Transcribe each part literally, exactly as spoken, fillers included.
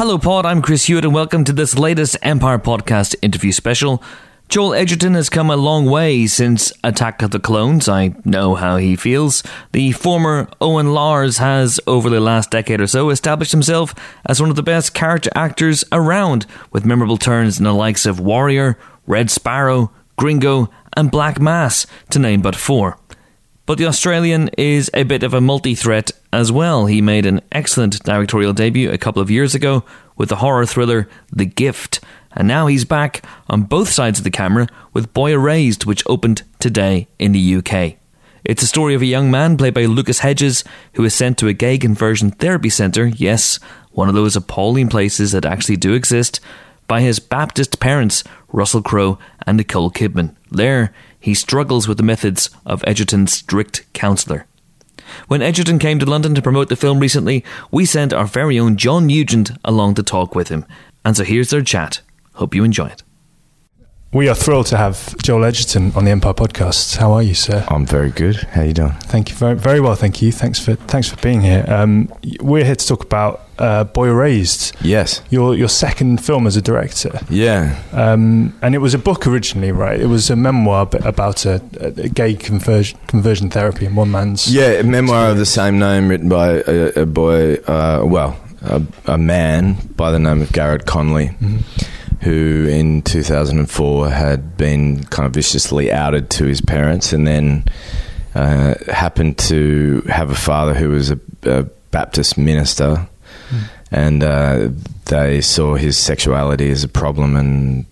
Hello Pod, I'm Chris Hewitt and welcome to this latest Empire Podcast interview special. Joel Edgerton has come a long way since Attack of the Clones. I know how he feels. The former Owen Lars has, over the last decade or so, established himself as one of the best character actors around, with memorable turns in the likes of Warrior, Red Sparrow, Gringo and Black Mass, to name but four. But the Australian is a bit of a multi-threat as well. He made an excellent directorial debut a couple of years ago with the horror thriller The Gift, and now he's back on both sides of the camera with Boy Erased, which opened today in the U K. It's a story of a young man played by Lucas Hedges who is sent to a gay conversion therapy centre, yes, one of those appalling places that actually do exist, by his Baptist parents, Russell Crowe and Nicole Kidman. There, he struggles with the methods of Edgerton's strict counsellor. When Edgerton came to London to promote the film recently, we sent our very own John Nugent along to talk with him. And so here's their chat. Hope you enjoy it. We are thrilled to have Joel Edgerton on the Empire Podcast. How are you, sir? I'm very good. How are you doing? Thank you very, very well. Thank you. Thanks for thanks for being here. Um, we're here to talk about uh, Boy Erased. Yes. Your your second film as a director. Yeah. Um, and it was a book originally, right? It was a memoir about a, a gay conversion conversion therapy in one man's. Yeah, a memoir of the same name, written by a, a boy. Uh, well, a, a man by the name of Garrett Conley. Mm-hmm. Who in two thousand four had been kind of viciously outed to his parents, and then uh, happened to have a father who was a, a Baptist minister, mm. and uh, they saw his sexuality as a problem and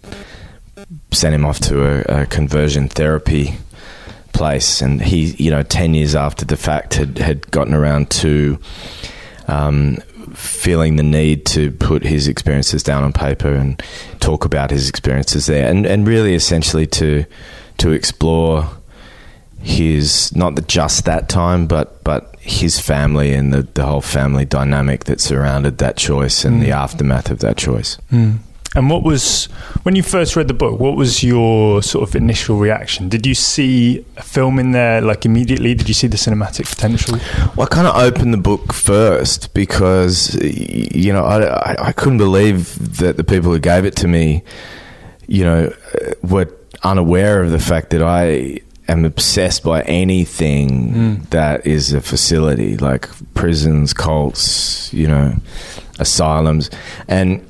sent him off to a, a conversion therapy place. And he, you know, ten years after the fact, had, had gotten around to um, feeling the need to put his experiences down on paper and talk about his experiences there, and, and really essentially to to explore his, not the, just that time, but but his family and the, the whole family dynamic that surrounded that choice and mm. the aftermath of that choice. Mm. And what was, when you first read the book, what was your sort of initial reaction? Did you see a film in there, like, immediately? Did you see the cinematic potential? Well, I kind of opened the book first because, you know, I, I, I couldn't believe that the people who gave it to me, you know, were unaware of the fact that I am obsessed by anything mm. that is a facility, like prisons, cults, you know, asylums. And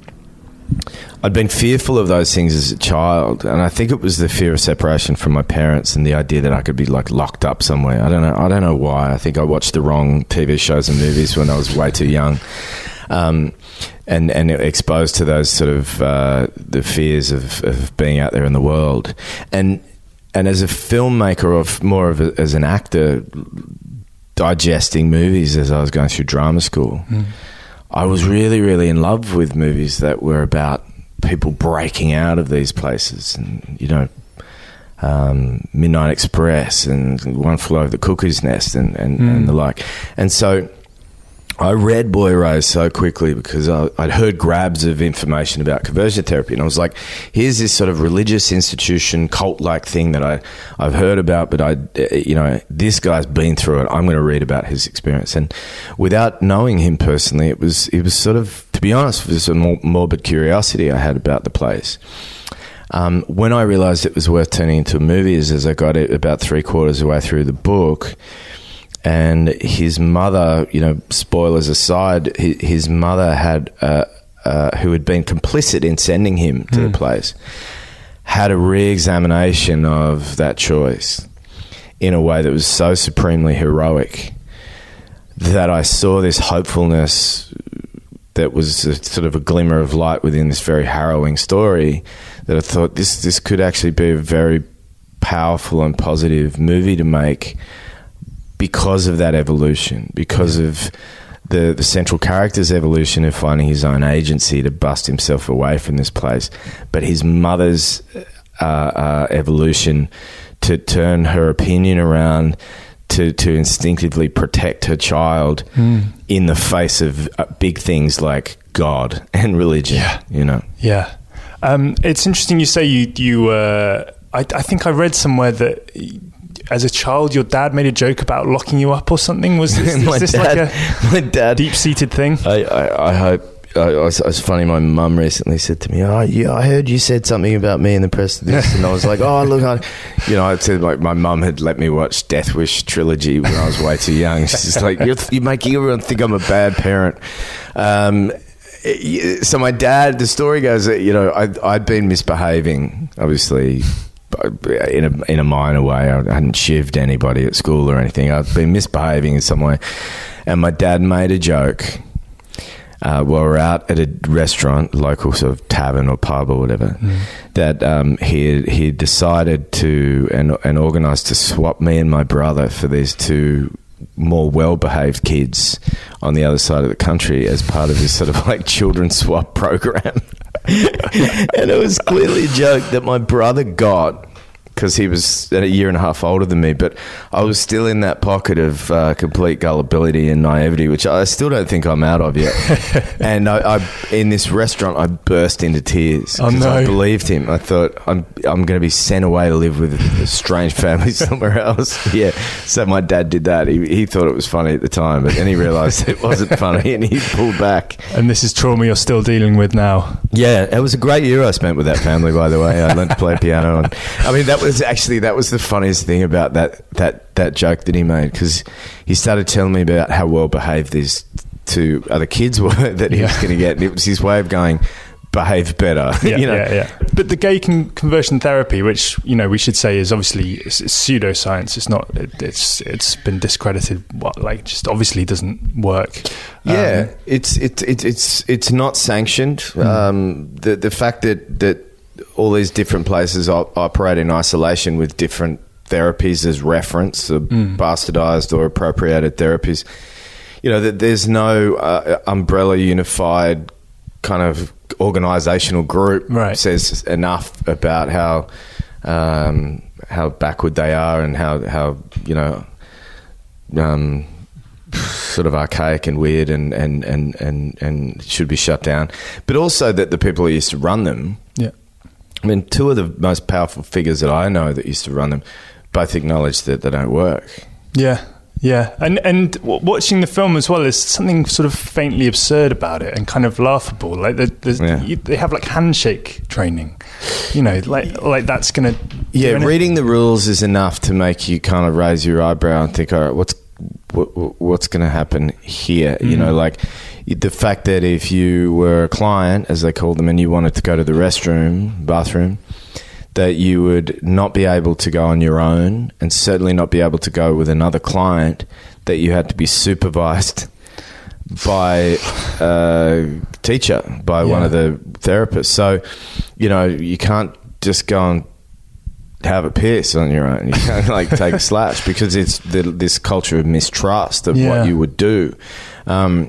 I'd been fearful of those things as a child, and I think it was the fear of separation from my parents and the idea that I could be like locked up somewhere. I don't know. I don't know why. I think I watched the wrong T V shows and movies when I was way too young, um, and and exposed to those sort of uh, the fears of, of being out there in the world. And and as a filmmaker, or more of a, as an actor, digesting movies as I was going through drama school. Mm. I was really, really in love with movies that were about people breaking out of these places, and, you know, um, Midnight Express and One Flew Over the Cuckoo's Nest and, and, mm. and the like. And so I read Boy Erased so quickly because I, I'd heard grabs of information about conversion therapy, and I was like, here's this sort of religious institution, cult-like thing that I, I've heard about, but I, you know, this guy's been through it. I'm going to read about his experience. And without knowing him personally, it was, it was sort of, to be honest, it was a morbid curiosity I had about the place. Um, when I realised it was worth turning into a movie is as I got it about three quarters of the way through the book. And his mother, you know, spoilers aside, his, his mother had, uh, uh, who had been complicit in sending him to mm. the place, had a re-examination of that choice in a way that was so supremely heroic that I saw this hopefulness that was a, sort of a glimmer of light within this very harrowing story, that I thought this, this could actually be a very powerful and positive movie to make, because of that evolution, because of the, the central character's evolution of finding his own agency to bust himself away from this place, but his mother's uh, uh, evolution to turn her opinion around to, to instinctively protect her child mm. in the face of uh, big things like God and religion. Yeah. You know? Yeah. Um, it's interesting you say you... you uh, I, I think I read somewhere that... as a child, your dad made a joke about locking you up or something. Was this, was this dad, like a my dad, deep-seated thing? I, I, I hope I, I was, it was funny. My mum recently said to me, "Oh, yeah, I heard you said something about me in the press of this," and I was like, "Oh, look, I, you know," I said like my mum had let me watch Death Wish trilogy when I was way too young. She's like, "You're, you're making everyone think I'm a bad parent." Um, so my dad, the story goes that you know I'd, I'd been misbehaving, obviously. In a in a minor way. I hadn't shivved anybody at school or anything. I'd been misbehaving in some way, and my dad made a joke uh, while we were out at a restaurant, local sort of tavern or pub or whatever, mm. that um, he he decided to and and organised to swap me and my brother for these two more well-behaved kids on the other side of the country as part of this sort of like children's swap program. And it was clearly a joke that my brother got because he was a year and a half older than me, but I was still in that pocket of uh, complete gullibility and naivety, which I still don't think I'm out of yet. And I, I, in this restaurant, I burst into tears because oh, no. I believed him. I thought I'm I'm going to be sent away to live with a strange family somewhere else. Yeah, so my dad did that. He he thought it was funny at the time, but then he realised it wasn't funny, and he pulled back. And this is trauma you're still dealing with now. Yeah, it was a great year I spent with that family. By the way, I learned to play piano, and I mean that was. Actually, that was the funniest thing about that that, that joke that he made, because he started telling me about how well behaved these two other kids were that he yeah. was going to get, and it was his way of going, behave better. Yeah, you know? yeah, yeah. But the gay con- conversion therapy, which you know we should say is obviously it's, it's pseudoscience. It's not. It, it's it's been discredited. What like just obviously doesn't work. Yeah, um, it's it, it it's it's not sanctioned. Mm. Um, the the fact that that. all these different places op- operate in isolation with different therapies as reference, or mm. bastardized or appropriated therapies. You know, that there's no uh, umbrella unified kind of organizational group right. says enough about how um, how backward they are and how, how you know, um, sort of archaic and weird and, and, and, and, and should be shut down. But also that the people who used to run them, yeah. I mean, two of the most powerful figures that I know that used to run them both acknowledge that they don't work. Yeah, yeah. And and w- watching the film as well, there's something sort of faintly absurd about it and kind of laughable. Like the, the, yeah. you, they have like handshake training, you know, like like that's going to... Yeah, reading the rules is enough to make you kind of raise your eyebrow and think, all right, what's what, what's going to happen here? Mm. You know, like... the fact that if you were a client, as they called them, and you wanted to go to the restroom, bathroom, that you would not be able to go on your own and certainly not be able to go with another client, that you had to be supervised by a teacher, by yeah. one of the therapists. So, you know, you can't just go and have a piss on your own. You can't like take a slash because it's the, this culture of mistrust of yeah. what you would do. Um,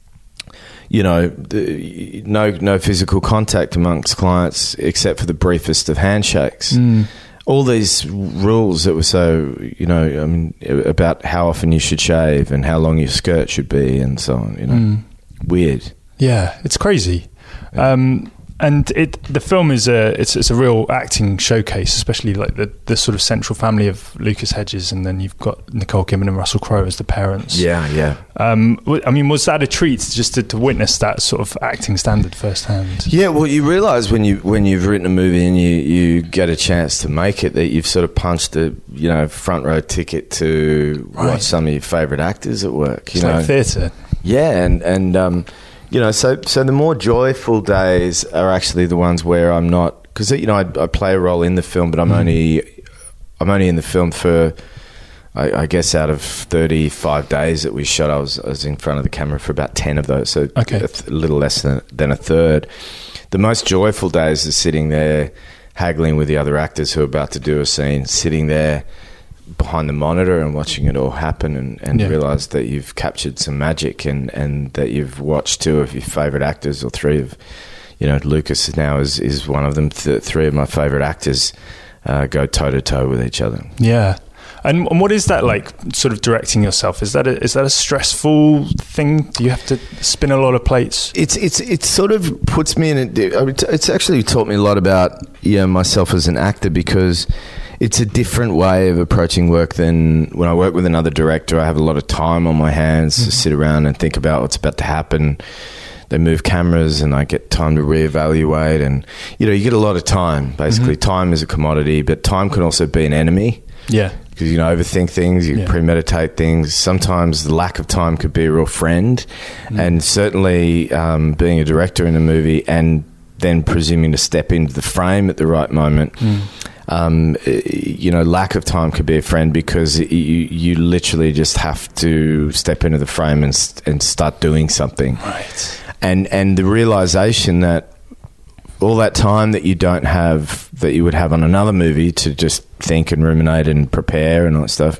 you know, the, no no physical contact amongst clients except for the briefest of handshakes. Mm. All these rules that were so, you know, I mean, about how often you should shave and how long your skirt should be and so on, you know. Mm. Weird. Yeah, it's crazy. Yeah. Um, and it the film is a it's it's a real acting showcase, especially like the, the sort of central family of Lucas Hedges, and then you've got Nicole Kidman and Russell Crowe as the parents. Yeah, yeah. Um, I mean, was that a treat just to, to witness that sort of acting standard firsthand? Yeah, well, you realise when you when you've written a movie and you, you get a chance to make it that you've sort of punched a you know front row ticket to right. watch some of your favourite actors at work. You it's know, like theatre. Yeah, and and. Um, You know, so so the more joyful days are actually the ones where I'm not, because you know I, I play a role in the film, but I'm mm. only I'm only in the film for I, I guess out of thirty-five days that we shot, I was I was in front of the camera for about ten of those, so okay. a, th- a little less than than a third. The most joyful days are sitting there haggling with the other actors who are about to do a scene, sitting there behind the monitor and watching it all happen and, and yeah. realise that you've captured some magic and, and that you've watched two of your favourite actors, or three of, you know, Lucas now is, is one of them, th- three of my favourite actors uh, go toe-to-toe with each other. Yeah. And, and what is that like, sort of directing yourself? Is that a, is that a stressful thing? Do you have to spin a lot of plates? It's it's it sort of puts me in a... It's actually taught me a lot about you know, myself as an actor, because... it's a different way of approaching work than when I work with another director. I have a lot of time on my hands mm-hmm. to sit around and think about what's about to happen. they move cameras, and I get time to reevaluate, and you know, you get a lot of time. Basically, mm-hmm. time is a commodity, but time can also be an enemy. Yeah, because you know, overthink things, you yeah. premeditate things. Sometimes the lack of time could be a real friend, mm. and certainly um, being a director in a movie and then presuming to step into the frame at the right moment. Mm. Um, you know, lack of time could be a friend, because you you literally just have to step into the frame and and start doing something. Right. And and the realization that all that time that you don't have, that you would have on another movie to just think and ruminate and prepare and all that stuff,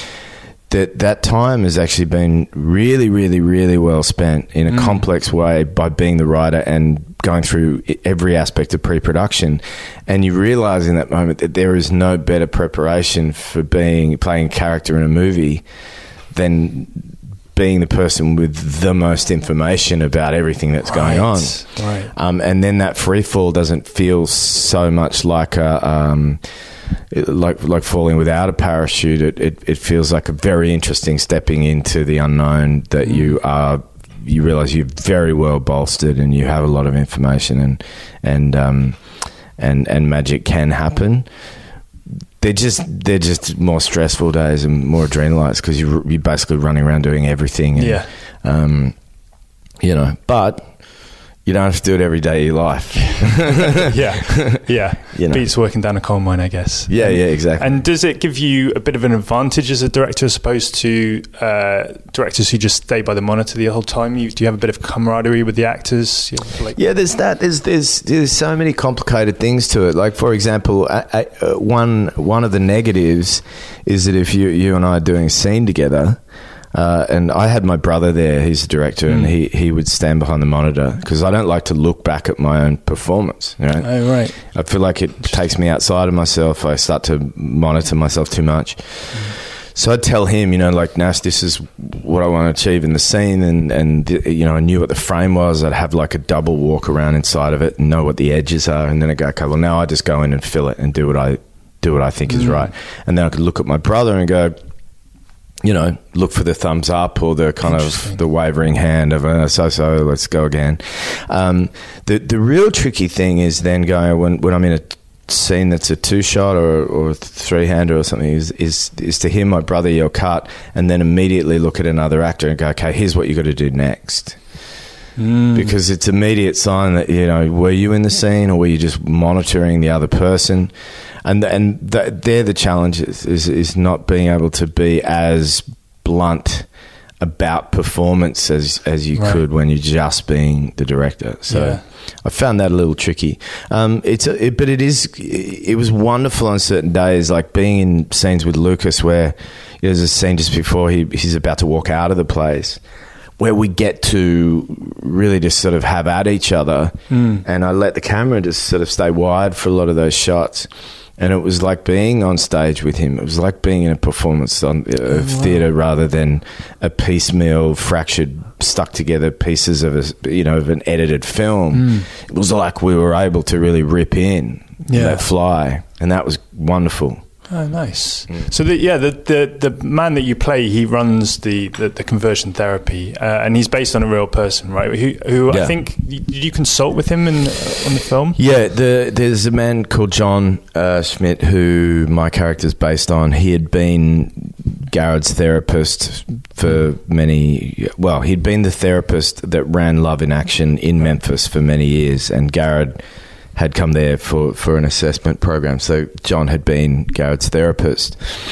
that that time has actually been really, really, really well spent in a mm. complex way by being the writer and going through every aspect of pre-production. And you realise in that moment that there is no better preparation for being playing a character in a movie than being the person with the most information about everything that's right. going on. Right. Um, and then that free fall doesn't feel so much like a... Um, like like falling without a parachute. It, it it feels like a very interesting stepping into the unknown, that mm. you are you realize you're very well bolstered and you have a lot of information, and and um and and magic can happen. They're just they're just more stressful days and more adrenalites, because you you're basically running around doing everything. And, yeah. Um, you know, but you don't have to do it every day of your life. yeah, yeah. You know. Beats working down a coal mine, I guess. Yeah, yeah, exactly. And does it give you a bit of an advantage as a director, as opposed to uh, directors who just stay by the monitor the whole time? You, do you have a bit of camaraderie with the actors? You know, like- yeah, there's that. There's there's there's so many complicated things to it. Like, for example, I, I, uh, one one of the negatives is that if you you and I are doing a scene together. Uh, and I had my brother there, he's the director, mm. and he, he would stand behind the monitor, because I don't like to look back at my own performance. You know? Oh, right. I feel like it takes me outside of myself. I start to monitor myself too much. Mm. So I'd tell him, you know, like, Nash, this is what I want to achieve in the scene, and, and you know, I knew what the frame was. I'd have like a double walk around inside of it and know what the edges are, and then I'd go, okay, well, now I just go in and fill it and do what I, do what I think mm. is right. And then I could look at my brother and go, you know, look for the thumbs up or the kind of the wavering hand of uh, so so let's go again. Um, the the real tricky thing is then going when when I'm in a scene that's a two shot or or three hander or something is is is to hear my brother yell cut, and then immediately look at another actor and go, okay, here's what you got to do next. Mm. Because it's immediate sign that, you know, were you in the scene or were you just monitoring the other person? And and the, they're the challenges, is, is not being able to be as blunt about performance as, as you right. could when you're just being the director. So yeah. I found that a little tricky. Um, it's a, it, but it is it was wonderful on certain days, like being in scenes with Lucas where there's a scene just before he he's about to walk out of the place, where we get to really just sort of have at each other. Mm. And I let the camera just sort of stay wide for a lot of those shots. And it was like being on stage with him. It was like being in a performance on, uh, of oh, wow. theatre rather than a piecemeal, fractured, stuck together pieces of a, you know, of an edited film. Mm. It was like we were able to really rip in yeah. that fly. And that was wonderful. Oh, nice. Mm. So, the, yeah, the, the the man that you play, he runs the, the, the conversion therapy, uh, and he's based on a real person, right? Who, who yeah. I think, did you consult with him in uh, on the film? Yeah, the, there's a man called John uh, Schmidt who my character's based on. He had been Garrett's therapist for many, well, he'd been the therapist that ran Love in Action in Memphis for many years, and Garrett had come there for, for an assessment program. So John had been Garrett's therapist.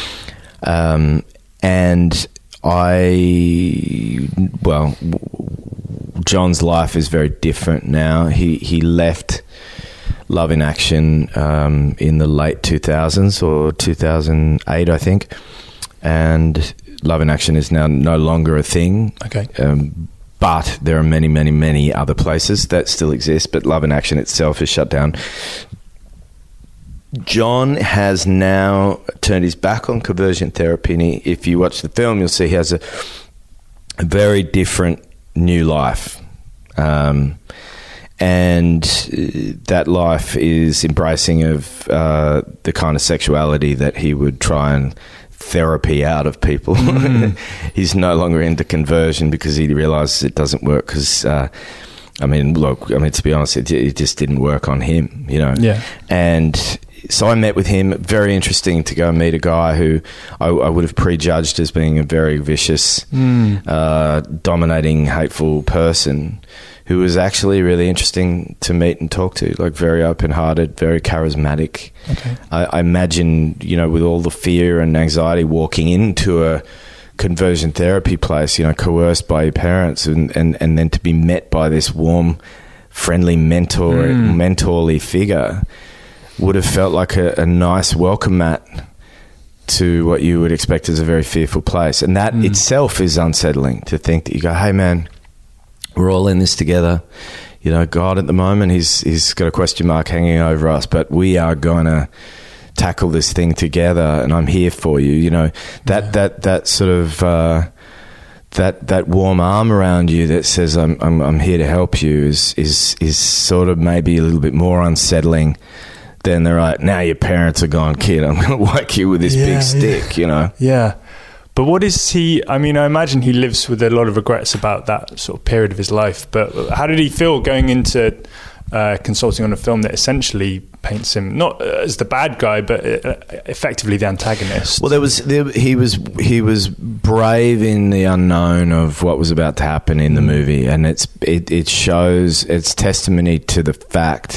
Um, and I, well, John's life is very different now. He, he left Love in Action um, in the late two thousands or two thousand eight, I think. And Love in Action is now no longer a thing. Okay. Um, But there are many, many, many other places that still exist, but Love in Action itself is shut down. John has now turned his back on conversion therapy, and he, if you watch the film, you'll see he has a, a very different new life. Um, and that life is embracing of uh, the kind of sexuality that he would try and therapy out of people. Mm. He's no longer into conversion because he realizes it doesn't work, because uh, I mean, look, I mean, to be honest, it, it just didn't work on him, you know. Yeah. And so I met with him. Very interesting to go and meet a guy who I, I would have prejudged as being a very vicious, mm. uh, dominating, hateful person, who was actually really interesting to meet and talk to, like very open-hearted, very charismatic. Okay. I, I imagine, you know, with all the fear and anxiety walking into a conversion therapy place, you know, coerced by your parents, and, and, and then to be met by this warm, friendly mentor, mm. mentorly figure would have felt like a, a nice welcome mat to what you would expect as a very fearful place. And that mm. itself is unsettling, to think that you go, hey man, we're all in this together. You know, God at the moment, he's he's got a question mark hanging over us, but we are going to tackle this thing together, and I'm here for you. You know, that yeah. that that sort of uh, that that warm arm around you that says I'm I'm I'm here to help you is is is sort of maybe a little bit more unsettling than the right, now your parents are gone, kid, I'm going to whack you with this yeah, big stick. Yeah. You know. Yeah. But what is he, I mean, I imagine he lives with a lot of regrets about that sort of period of his life, but how did he feel going into uh, consulting on a film that essentially paints him not as the bad guy, but uh, effectively the antagonist? Well, there was there, he was he was brave in the unknown of what was about to happen in the movie, and it's it, it shows, it's testimony to the fact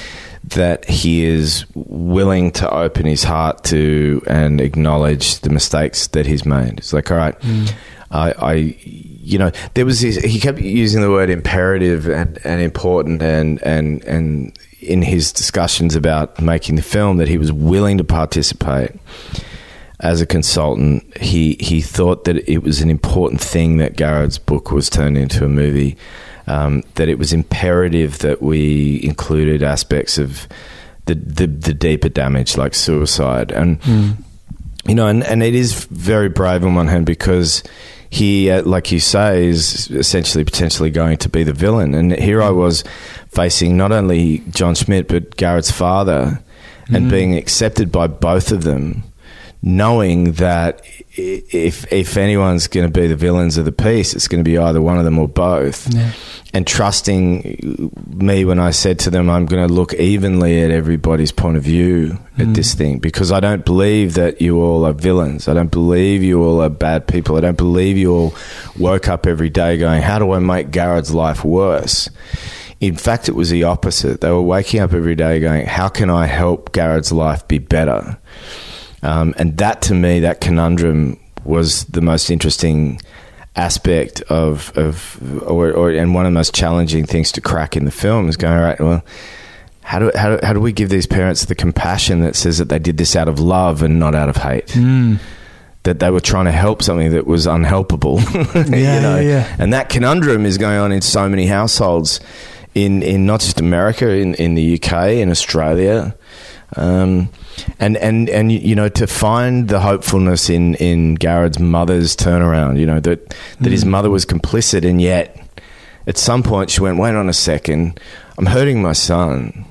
that he is willing to open his heart to and acknowledge the mistakes that he's made. It's like, all right, mm. I, I, you know, there was this, he kept using the word imperative and, and important, and, and, and in his discussions about making the film, that he was willing to participate as a consultant. He, he thought that it was an important thing that Garrod's book was turned into a movie. Um, that it was imperative that we included aspects of the, the, the deeper damage, like suicide. And, mm. you know, and, and it is very brave on one hand, because he, uh, like you say, is essentially potentially going to be the villain. And here I was facing not only John Schmidt, but Garrod's father, mm. and being accepted by both of them, knowing that if if anyone's going to be the villains of the piece, it's going to be either one of them or both. Yeah. And trusting me when I said to them, I'm going to look evenly at everybody's point of view at mm. this thing, because I don't believe that you all are villains. I don't believe you all are bad people. I don't believe you all woke up every day going, how do I make Garrod's life worse? In fact, it was the opposite. They were waking up every day going, how can I help Garrod's life be better? Um, and that, to me, that conundrum was the most interesting aspect of, of or, or and one of the most challenging things to crack in the film, is going, all right, well, how do, how do, how do we give these parents the compassion that says that they did this out of love and not out of hate? Mm. That they were trying to help something that was unhelpable. yeah, you know? yeah, yeah. And that conundrum is going on in so many households in, in not just America, in, in the U K, in Australia. Um, and, and, and, you know, to find the hopefulness in, in Garrod's mother's turnaround, you know, that, that mm. his mother was complicit, and yet at some point she went, wait on a second, I'm hurting my son.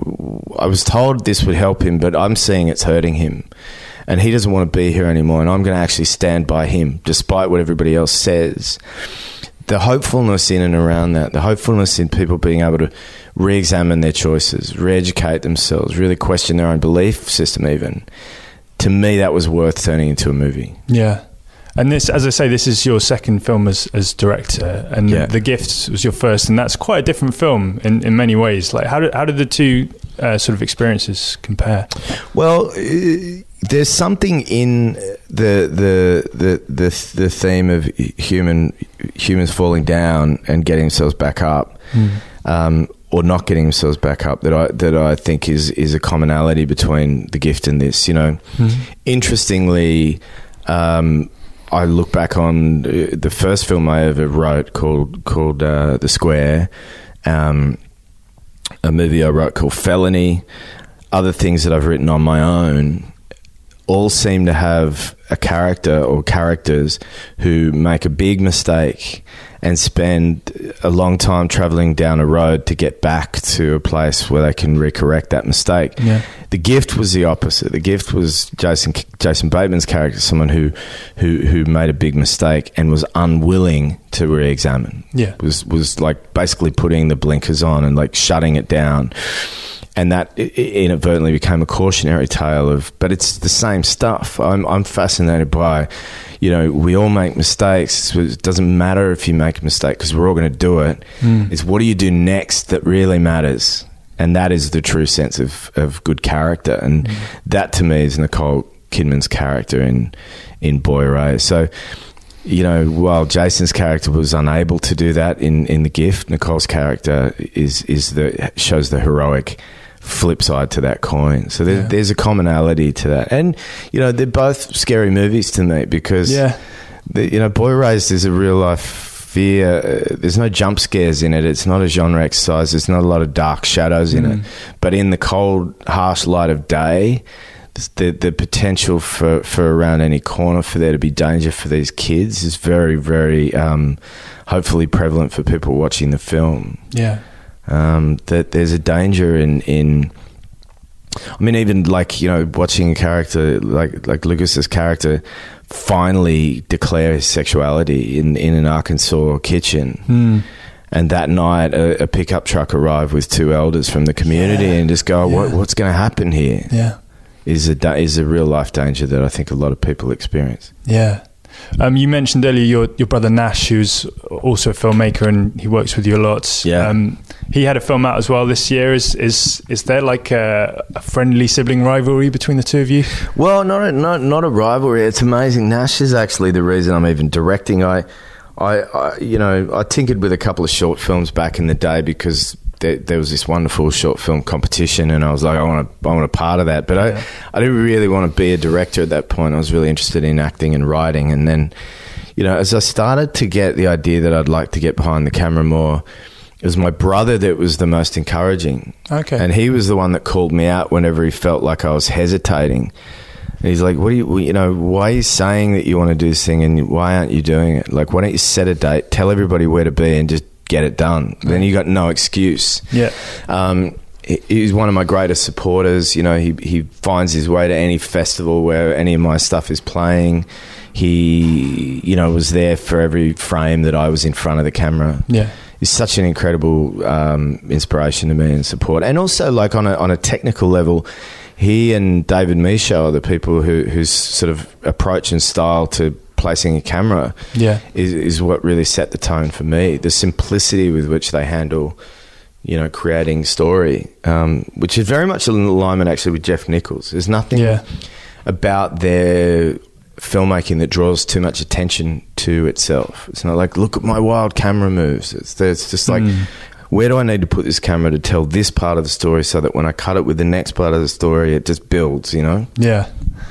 I was told this would help him, but I'm seeing it's hurting him, and he doesn't want to be here anymore, and I'm going to actually stand by him despite what everybody else says. The hopefulness in and around that, the hopefulness in people being able to re-examine their choices, re-educate themselves, really question their own belief system even. To me, that was worth turning into a movie. Yeah. And this, as I say, this is your second film as, as director, and yeah. The Gift was your first, and that's quite a different film in, in many ways. Like, how did, how did the two uh, sort of experiences compare? Well, uh, there's something in the the the the, the theme of human humans falling down and getting themselves back up, mm. um, or not getting themselves back up, that I that I think is is a commonality between The Gift and this. You know, mm. interestingly, um, I look back on the first film I ever wrote called called uh, The Square, um, a movie I wrote called Felony, other things that I've written on my own. All seem to have a character or characters who make a big mistake and spend a long time traveling down a road to get back to a place where they can recorrect that mistake. Yeah. The Gift was the opposite. The Gift was Jason Jason Bateman's character, someone who who who made a big mistake and was unwilling to re-examine. Yeah. Was was like basically putting the blinkers on and like shutting it down. And that inadvertently became a cautionary tale of, but it's the same stuff. I'm I'm fascinated by, you know, we all make mistakes. It doesn't matter if you make a mistake because we're all going to do it. Mm. It's what do you do next that really matters. And that is the true sense of, of good character. And mm. that to me is Nicole Kidman's character in, in Boy Raised. So, you know, while Jason's character was unable to do that in, in The Gift, Nicole's character is, is the, shows the heroic flip side to that coin. So there, yeah. there's a commonality to that. And, you know, they're both scary movies to me because, yeah. the, you know, Boy Raised is a real life fear. Uh, there's no jump scares in it. It's not a genre exercise. There's not a lot of dark shadows in mm. it. But in the cold, harsh light of day, the the potential for, for around any corner for there to be danger for these kids is very, very um, hopefully prevalent for people watching the film. Yeah. Um, that there's a danger in, in, I mean, even like, you know, watching a character like, like Lucas's character finally declare his sexuality in, in an Arkansas kitchen. Mm. And that night, a, a pickup truck arrived with two elders from the community yeah. and just go, what, yeah. what's going to happen here? Yeah. Is a, da- is a real life danger that I think a lot of people experience. Yeah. Um, you mentioned earlier your, your brother Nash, who's also a filmmaker and he works with you a lot. Yeah. Um, he had a film out as well this year. Is is is there like a, a friendly sibling rivalry between the two of you? Well, not a, not not a rivalry. It's amazing. Nash is actually the reason I'm even directing. I, I, I you know, I tinkered with a couple of short films back in the day because there, there was this wonderful short film competition, and I was like, I want to, I want a part of that. But yeah. I, I didn't really want to be a director at that point. I was really interested in acting and writing, and then, you know, as I started to get the idea that I'd like to get behind the camera more, it was my brother that was the most encouraging. Okay. And he was the one that called me out whenever he felt like I was hesitating. And he's like, what do you, you know, why are you saying that you want to do this thing and why aren't you doing it? Like, why don't you set a date, tell everybody where to be and just get it done? Right. Then you got no excuse. Yeah. Um, he, he's one of my greatest supporters. You know, he, he finds his way to any festival where any of my stuff is playing. He, you know, was there for every frame that I was in front of the camera. Yeah. Is such an incredible um, inspiration to me and support. And also, like, on a on a technical level, he and David Michaud are the people who whose sort of approach and style to placing a camera yeah. is, is what really set the tone for me. The simplicity with which they handle, you know, creating story, um, which is very much in alignment actually with Jeff Nichols. There's nothing yeah. about their filmmaking that draws too much attention to itself. It's not like, look at my wild camera moves. It's, it's just like, mm. where do I need to put this camera to tell this part of the story so that when I cut it with the next part of the story, it just builds, you know? Yeah.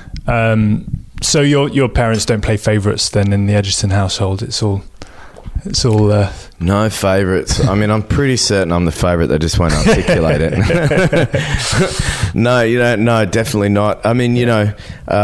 Um, so your your parents don't play favourites then in the Edgerton household? It's all... It's all... Uh... No favourites. I mean, I'm pretty certain I'm the favourite. They just won't articulate it. No, you know, no, definitely not. I mean, you know...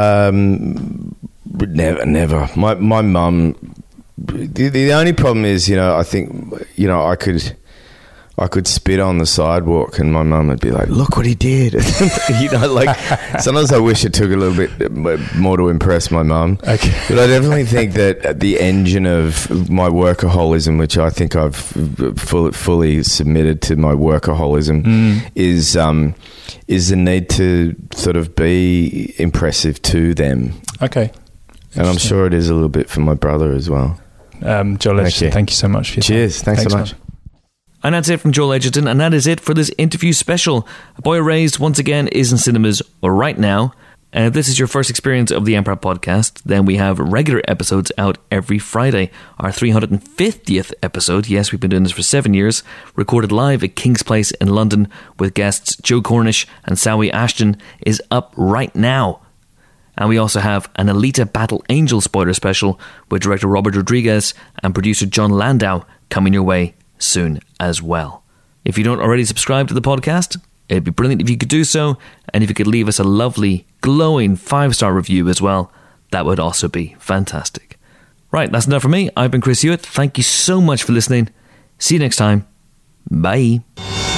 Um, Never, never. My my mum. The, the only problem is, you know, I think, you know, I could, I could spit on the sidewalk, and my mum would be like, "Look what he did." You know, like sometimes I wish it took a little bit more to impress my mum. Okay. But I definitely think that the engine of my workaholism, which I think I've fully, fully submitted to my workaholism, mm. is um, is the need to sort of be impressive to them. Okay. And I'm sure it is a little bit for my brother as well. Um, Joel Thank Edgerton, you. thank you so much for your Cheers. time. Thanks, Thanks so much. Man. And that's it from Joel Edgerton, and that is it for this interview special. A Boy Raised, once again, is in cinemas right now. And if this is your first experience of the Empire podcast, then we have regular episodes out every Friday. Our three hundred fiftieth episode, yes, we've been doing this for seven years, recorded live at King's Place in London with guests Joe Cornish and Sawi Ashton, is up right now. And we also have an Alita Battle Angel spoiler special with director Robert Rodriguez and producer John Landau coming your way soon as well. If you don't already subscribe to the podcast, it'd be brilliant if you could do so, and if you could leave us a lovely, glowing five-star review as well, that would also be fantastic. Right, that's enough for me. I've been Chris Hewitt. Thank you so much for listening. See you next time. Bye.